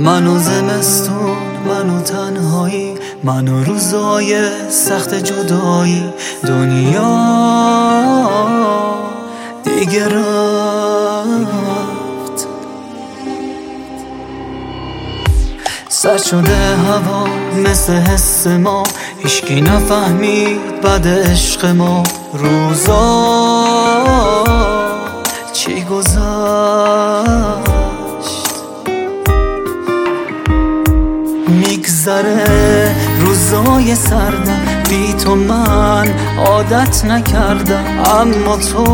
منو زمستون، منو تنهایی، منو روزای سخت جدایی. دنیا دیگه رفت، سرد شده هوا مثل حس ما، هیچکی نفهمید بعد عشق ما. روزا چی گذشت، میگذره روزای سردم، بی تو من عادت نکردم. اما تو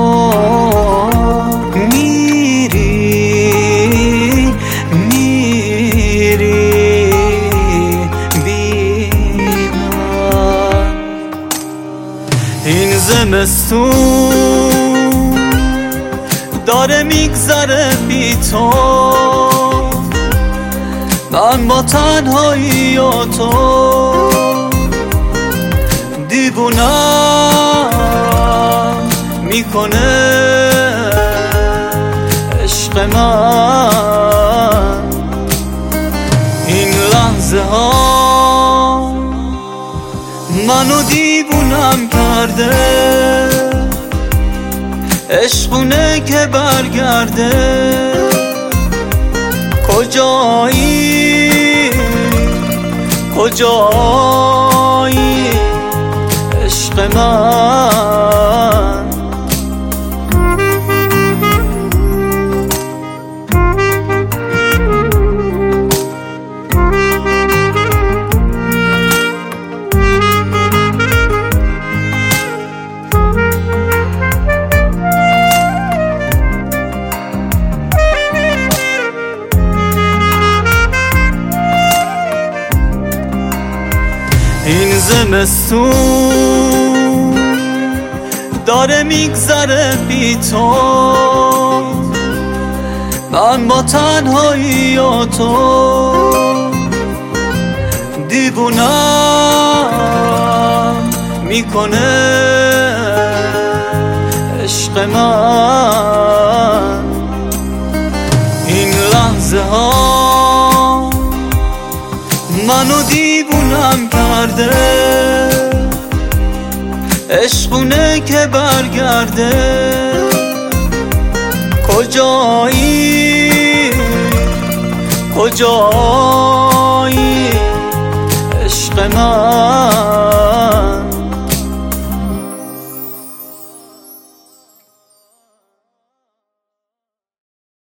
میری بی من. این زمستون داره میگذره بی تو، من با تنهایی و تو. دیوونم میکنه عشق من. این لحظه ها منو دیوونم کرده، عشقونه که برگرده. کجایی کجایی عشق من. این زمستون داره میگذره بی تو، من با تنهایی و تو. دیوونم میکنه عشق من. این لحظه ها منو دیوونم کرده، عشقونه که برگرده. کجایی کجایی